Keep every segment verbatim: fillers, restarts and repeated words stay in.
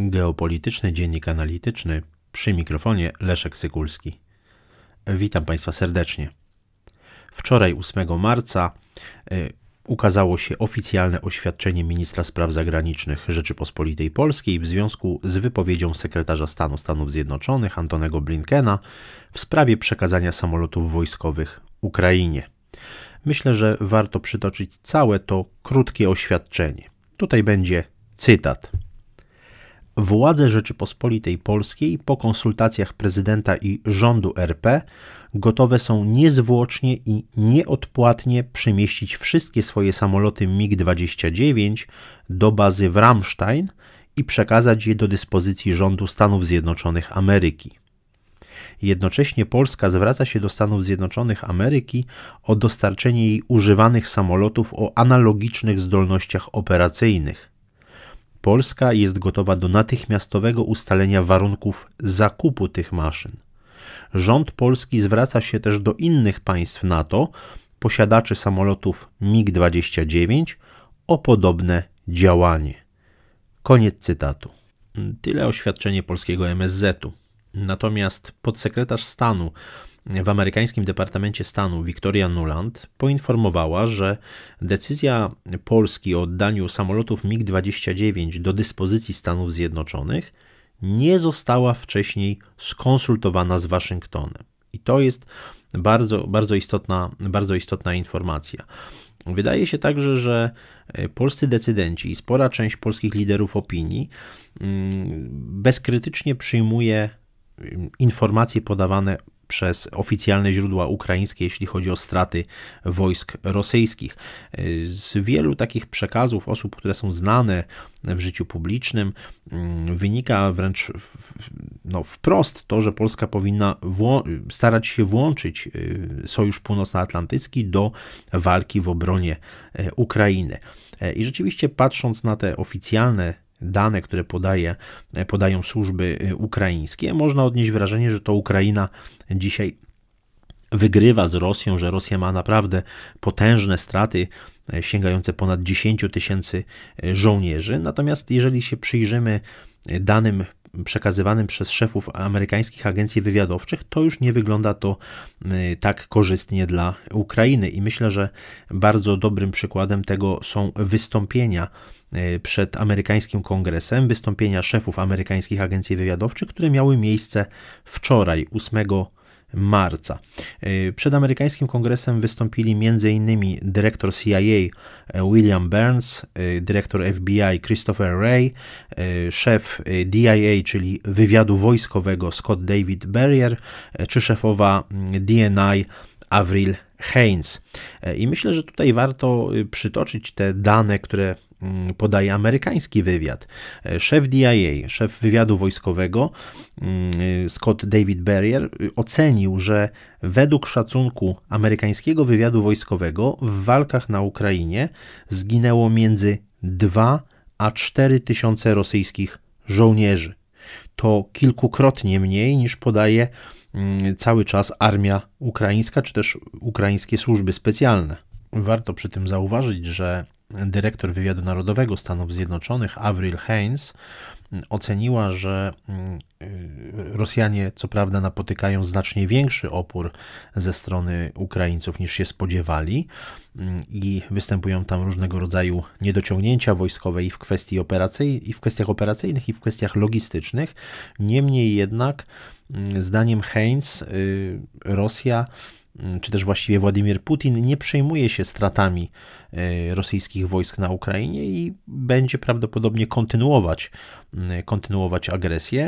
Geopolityczny Dziennik Analityczny, przy mikrofonie Leszek Sykulski. Witam Państwa serdecznie. Wczoraj, ósmego marca, y, ukazało się oficjalne oświadczenie ministra spraw zagranicznych Rzeczypospolitej Polskiej w związku z wypowiedzią sekretarza stanu Stanów Zjednoczonych Antonego Blinkena w sprawie przekazania samolotów wojskowych Ukrainie. Myślę, że warto przytoczyć całe to krótkie oświadczenie. Tutaj będzie cytat. Władze Rzeczypospolitej Polskiej po konsultacjach prezydenta i rządu R P gotowe są niezwłocznie i nieodpłatnie przemieścić wszystkie swoje samoloty mig dwadzieścia dziewięć do bazy w Ramstein i przekazać je do dyspozycji rządu Stanów Zjednoczonych Ameryki. Jednocześnie Polska zwraca się do Stanów Zjednoczonych Ameryki o dostarczenie jej używanych samolotów o analogicznych zdolnościach operacyjnych. Polska jest gotowa do natychmiastowego ustalenia warunków zakupu tych maszyn. Rząd polski zwraca się też do innych państw NATO, posiadaczy samolotów mig dwadzieścia dziewięć, o podobne działanie. Koniec cytatu. Tyle oświadczenie polskiego M S Z u. Natomiast podsekretarz stanu w amerykańskim Departamencie Stanu Victoria Nuland poinformowała, że decyzja Polski o oddaniu samolotów mig dwadzieścia dziewięć do dyspozycji Stanów Zjednoczonych nie została wcześniej skonsultowana z Waszyngtonem. I to jest bardzo, bardzo istotna, bardzo istotna informacja. Wydaje się także, że polscy decydenci i spora część polskich liderów opinii bezkrytycznie przyjmuje informacje podawane przez oficjalne źródła ukraińskie, jeśli chodzi o straty wojsk rosyjskich. Z wielu takich przekazów osób, które są znane w życiu publicznym, wynika wręcz no, wprost to, że Polska powinna starać się włączyć Sojusz Północnoatlantycki do walki w obronie Ukrainy. I rzeczywiście, patrząc na te oficjalne dane, które podaje, podają służby ukraińskie, można odnieść wrażenie, że to Ukraina dzisiaj wygrywa z Rosją, że Rosja ma naprawdę potężne straty sięgające ponad dziesięć tysięcy żołnierzy. Natomiast jeżeli się przyjrzymy danym przekazywanym przez szefów amerykańskich agencji wywiadowczych, to już nie wygląda to tak korzystnie dla Ukrainy. I myślę, że bardzo dobrym przykładem tego są wystąpienia przed amerykańskim kongresem, wystąpienia szefów amerykańskich agencji wywiadowczych, które miały miejsce wczoraj, ósmego marca. Przed amerykańskim kongresem wystąpili m.in. dyrektor C I A William Burns, dyrektor F B I Christopher Wray, szef D I A, czyli wywiadu wojskowego Scott David Berrier, czy szefowa D N I Avril Haines. I myślę, że tutaj warto przytoczyć te dane, które podaje amerykański wywiad. Szef D I A, szef wywiadu wojskowego Scott David Berrier ocenił, że według szacunku amerykańskiego wywiadu wojskowego w walkach na Ukrainie zginęło między dwa a cztery tysiące rosyjskich żołnierzy. To kilkukrotnie mniej niż podaje cały czas armia ukraińska, czy też ukraińskie służby specjalne. Warto przy tym zauważyć, że dyrektor wywiadu narodowego Stanów Zjednoczonych Avril Haines oceniła, że Rosjanie co prawda napotykają znacznie większy opór ze strony Ukraińców niż się spodziewali i występują tam różnego rodzaju niedociągnięcia wojskowe i w kwestii operacyjnej, i w kwestiach operacyjnych, i w kwestiach logistycznych. Niemniej jednak zdaniem Haines Rosja, czy też właściwie Władimir Putin, nie przejmuje się stratami rosyjskich wojsk na Ukrainie i będzie prawdopodobnie kontynuować, kontynuować agresję,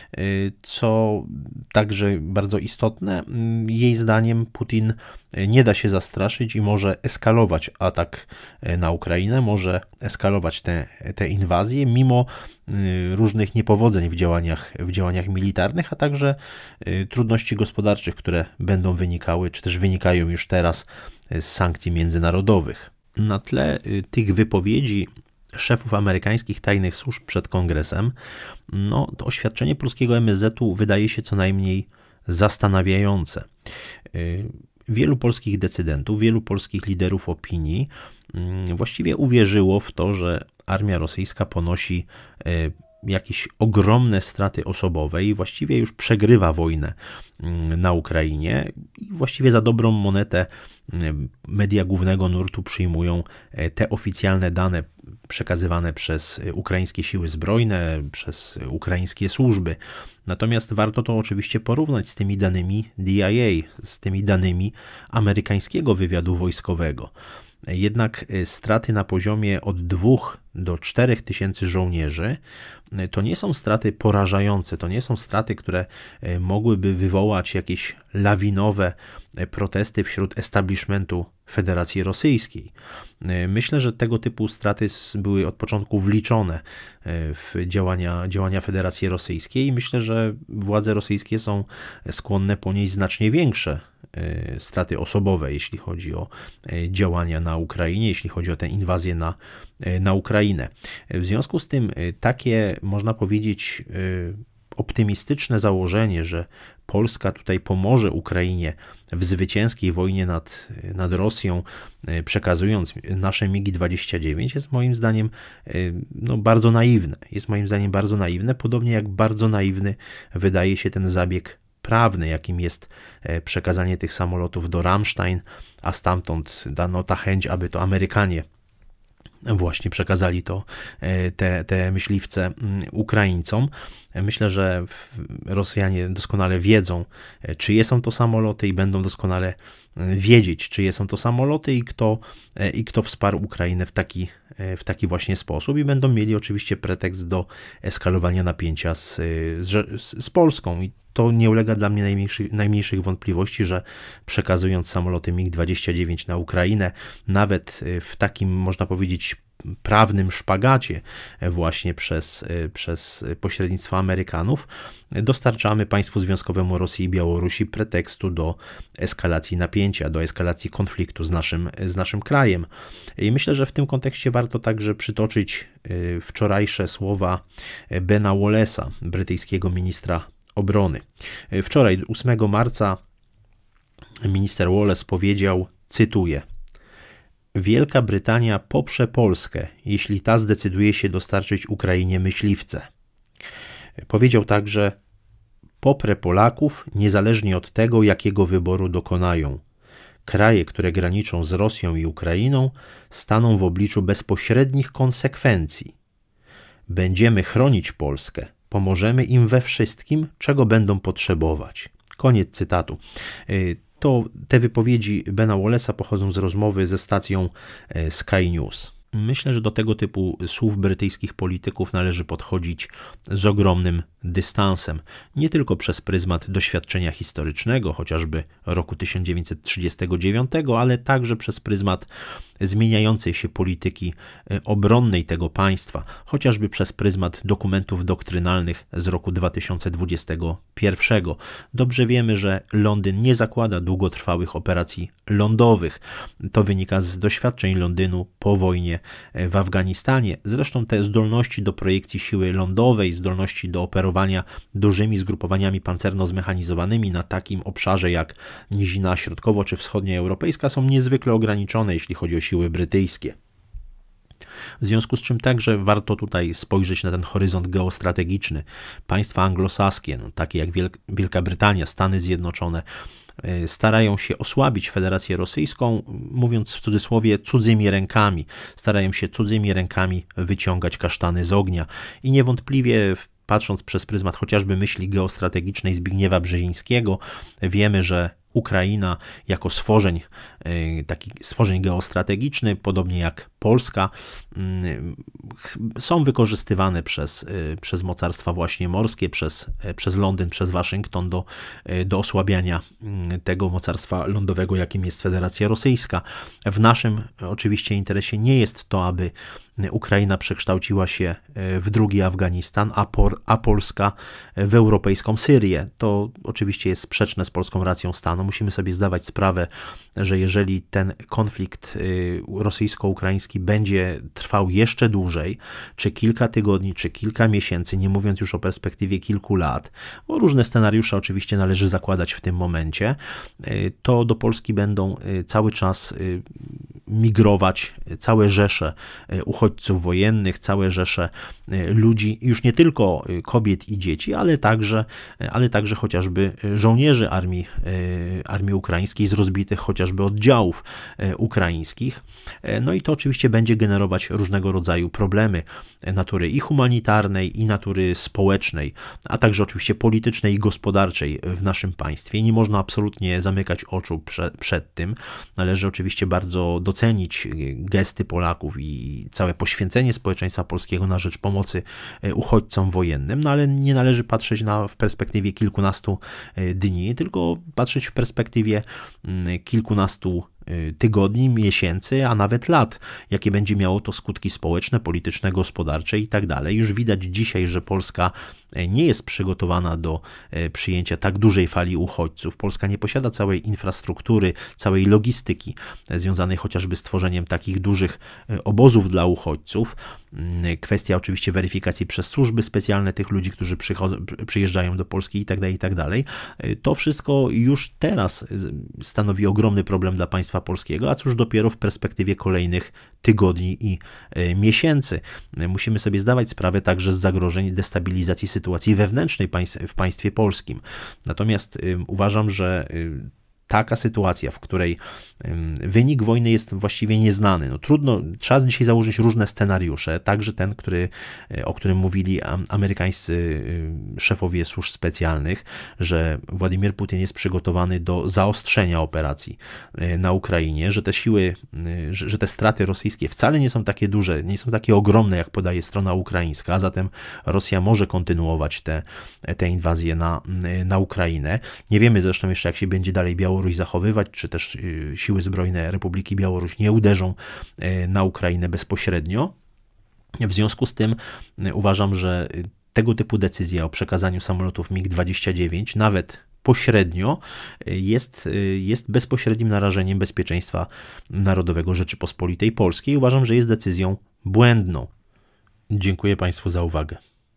co także bardzo istotne. Jej zdaniem Putin nie da się zastraszyć i może eskalować atak na Ukrainę, może eskalować tę te, te inwazję, mimo różnych niepowodzeń w działaniach, w działaniach militarnych, a także trudności gospodarczych, które będą wynikały, czy też wynikają już teraz z sankcji międzynarodowych. Na tle tych wypowiedzi szefów amerykańskich tajnych służb przed kongresem, no, to oświadczenie polskiego M S Z u wydaje się co najmniej zastanawiające. Wielu polskich decydentów, wielu polskich liderów opinii właściwie uwierzyło w to, że armia rosyjska ponosi jakieś ogromne straty osobowe i właściwie już przegrywa wojnę na Ukrainie i właściwie za dobrą monetę media głównego nurtu przyjmują te oficjalne dane przekazywane przez ukraińskie siły zbrojne, przez ukraińskie służby. Natomiast warto to oczywiście porównać z tymi danymi D I A, z tymi danymi amerykańskiego wywiadu wojskowego. Jednak straty na poziomie od dwóch do czterech tysięcy żołnierzy to nie są straty porażające, to nie są straty, które mogłyby wywołać jakieś lawinowe protesty wśród establishmentu Federacji Rosyjskiej. Myślę, że tego typu straty były od początku wliczone w działania, działania Federacji Rosyjskiej i myślę, że władze rosyjskie są skłonne ponieść znacznie większe straty osobowe, jeśli chodzi o działania na Ukrainie, jeśli chodzi o tę inwazję na, na Ukrainę. W związku z tym takie, można powiedzieć, optymistyczne założenie, że Polska tutaj pomoże Ukrainie w zwycięskiej wojnie nad, nad Rosją, przekazując nasze migi dwadzieścia dziewięć, jest moim zdaniem no, bardzo naiwne. Jest moim zdaniem bardzo naiwne, podobnie jak bardzo naiwny wydaje się ten zabieg prawny, jakim jest przekazanie tych samolotów do Ramstein, a stamtąd dano ta chęć, aby to Amerykanie właśnie przekazali to, te, te myśliwce Ukraińcom. Myślę, że Rosjanie doskonale wiedzą, czyje są to samoloty i będą doskonale wiedzieć, czyje są to samoloty i kto, i kto wsparł Ukrainę w taki, w taki właśnie sposób i będą mieli oczywiście pretekst do eskalowania napięcia z, z, z Polską. I to nie ulega dla mnie najmniejszych, najmniejszych wątpliwości, że przekazując samoloty mig dwadzieścia dziewięć na Ukrainę, nawet w takim, można powiedzieć, prawnym szpagacie właśnie przez, przez pośrednictwo Amerykanów, dostarczamy państwu związkowemu Rosji i Białorusi pretekstu do eskalacji napięcia, do eskalacji konfliktu z naszym, z naszym krajem. I myślę, że w tym kontekście warto także przytoczyć wczorajsze słowa Bena Wallace'a, brytyjskiego ministra obrony. Wczoraj, ósmego marca, minister Wallace powiedział, cytuję: Wielka Brytania poprze Polskę, jeśli ta zdecyduje się dostarczyć Ukrainie myśliwce. Powiedział także: poprę Polaków, niezależnie od tego, jakiego wyboru dokonają. Kraje, które graniczą z Rosją i Ukrainą, staną w obliczu bezpośrednich konsekwencji. Będziemy chronić Polskę. Pomożemy im we wszystkim, czego będą potrzebować. Koniec cytatu. To te wypowiedzi Bena Wallace'a pochodzą z rozmowy ze stacją Sky News. Myślę, że do tego typu słów brytyjskich polityków należy podchodzić z ogromnym dystansem. Nie tylko przez pryzmat doświadczenia historycznego, chociażby roku tysiąc dziewięćset trzydziestego dziewiątego, ale także przez pryzmat zmieniającej się polityki obronnej tego państwa, chociażby przez pryzmat dokumentów doktrynalnych z roku dwa tysiące dwudziestego pierwszego. Dobrze wiemy, że Londyn nie zakłada długotrwałych operacji lądowych. To wynika z doświadczeń Londynu po wojnie w Afganistanie. Zresztą te zdolności do projekcji siły lądowej, zdolności do operowania dużymi zgrupowaniami pancerno-zmechanizowanymi na takim obszarze jak Nizina Środkowo- czy Wschodnioeuropejska są niezwykle ograniczone, jeśli chodzi o siły brytyjskie. W związku z czym także warto tutaj spojrzeć na ten horyzont geostrategiczny. Państwa anglosaskie, no, takie jak Wielk- Wielka Brytania, Stany Zjednoczone, starają się osłabić Federację Rosyjską, mówiąc w cudzysłowie, cudzymi rękami. Starają się cudzymi rękami wyciągać kasztany z ognia. I niewątpliwie, patrząc przez pryzmat chociażby myśli geostrategicznej Zbigniewa Brzezińskiego, wiemy, że Ukraina jako stworzeń, taki stworzeń geostrategiczny, podobnie jak Polska, są wykorzystywane przez, przez mocarstwa właśnie morskie, przez, przez Londyn, przez Waszyngton do, do osłabiania tego mocarstwa lądowego, jakim jest Federacja Rosyjska. W naszym oczywiście interesie nie jest to, aby Ukraina przekształciła się w drugi Afganistan, a, por, a Polska w europejską Syrię. To oczywiście jest sprzeczne z polską racją stanu. Musimy sobie zdawać sprawę, że jeżeli ten konflikt rosyjsko-ukraiński będzie trwał jeszcze dłużej, czy kilka tygodni, czy kilka miesięcy, nie mówiąc już o perspektywie kilku lat, bo różne scenariusze oczywiście należy zakładać w tym momencie, to do Polski będą cały czas migrować całe rzesze uchodźców wojennych, całe rzesze ludzi, już nie tylko kobiet i dzieci, ale także, ale także chociażby żołnierzy armii, armii ukraińskiej z rozbitych chociażby oddziałów ukraińskich. No i to oczywiście będzie generować różnego rodzaju problemy natury i humanitarnej, i natury społecznej, a także oczywiście politycznej i gospodarczej w naszym państwie. Nie można absolutnie zamykać oczu przed, przed tym. Należy oczywiście bardzo docenić gesty Polaków i całe poświęcenie społeczeństwa polskiego na rzecz pomocy uchodźcom wojennym, no ale nie należy patrzeć na, w perspektywie kilkunastu dni, tylko patrzeć w perspektywie kilkunastu tygodni, miesięcy, a nawet lat, jakie będzie miało to skutki społeczne, polityczne, gospodarcze i tak dalej. Już widać dzisiaj, że Polska nie jest przygotowana do przyjęcia tak dużej fali uchodźców. Polska nie posiada całej infrastruktury, całej logistyki związanej chociażby z tworzeniem takich dużych obozów dla uchodźców. Kwestia oczywiście weryfikacji przez służby specjalne tych ludzi, którzy przyjeżdżają do Polski i tak dalej, i tak dalej. To wszystko już teraz stanowi ogromny problem dla państwa polskiego, a cóż dopiero w perspektywie kolejnych tygodni i miesięcy. Musimy sobie zdawać sprawę także z zagrożeń destabilizacji sytuacji wewnętrznej w państwie polskim. Natomiast uważam, że taka sytuacja, w której wynik wojny jest właściwie nieznany. No trudno, trzeba dzisiaj założyć różne scenariusze, także ten, który, o którym mówili amerykańscy szefowie służb specjalnych, że Władimir Putin jest przygotowany do zaostrzenia operacji na Ukrainie, że te siły, że te straty rosyjskie wcale nie są takie duże, nie są takie ogromne, jak podaje strona ukraińska, a zatem Rosja może kontynuować te, te inwazje na, na Ukrainę. Nie wiemy zresztą jeszcze, jak się będzie dalej Białoruś zachowywać, czy też siły zbrojne Republiki Białoruś nie uderzą na Ukrainę bezpośrednio. W związku z tym uważam, że tego typu decyzja o przekazaniu samolotów mig dwadzieścia dziewięć, nawet pośrednio, jest, jest bezpośrednim narażeniem bezpieczeństwa narodowego Rzeczypospolitej Polskiej. Uważam, że jest decyzją błędną. Dziękuję Państwu za uwagę.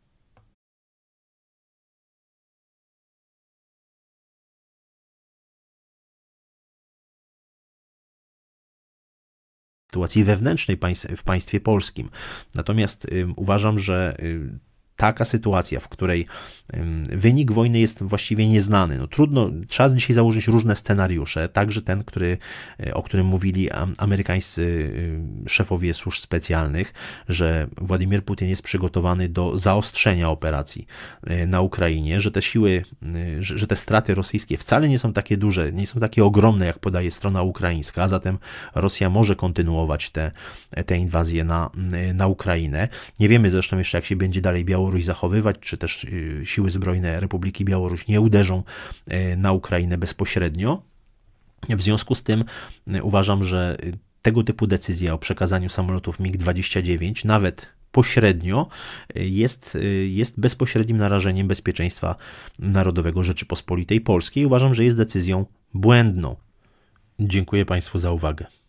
Sytuacji wewnętrznej w państwie polskim. Natomiast uważam, że taka sytuacja, w której wynik wojny jest właściwie nieznany. No trudno, trzeba dzisiaj założyć różne scenariusze, także ten, który, o którym mówili amerykańscy szefowie służb specjalnych, że Władimir Putin jest przygotowany do zaostrzenia operacji na Ukrainie, że te siły, że te straty rosyjskie wcale nie są takie duże, nie są takie ogromne, jak podaje strona ukraińska, a zatem Rosja może kontynuować te, te inwazje na, na Ukrainę. Nie wiemy zresztą jeszcze, jak się będzie dalej Białoruś zachowywać, czy też siły zbrojne Republiki Białoruś nie uderzą na Ukrainę bezpośrednio. W związku z tym uważam, że tego typu decyzja o przekazaniu samolotów mig dwadzieścia dziewięć, nawet pośrednio, jest, jest bezpośrednim narażeniem bezpieczeństwa narodowego Rzeczypospolitej Polskiej. Uważam, że jest decyzją błędną. Dziękuję Państwu za uwagę.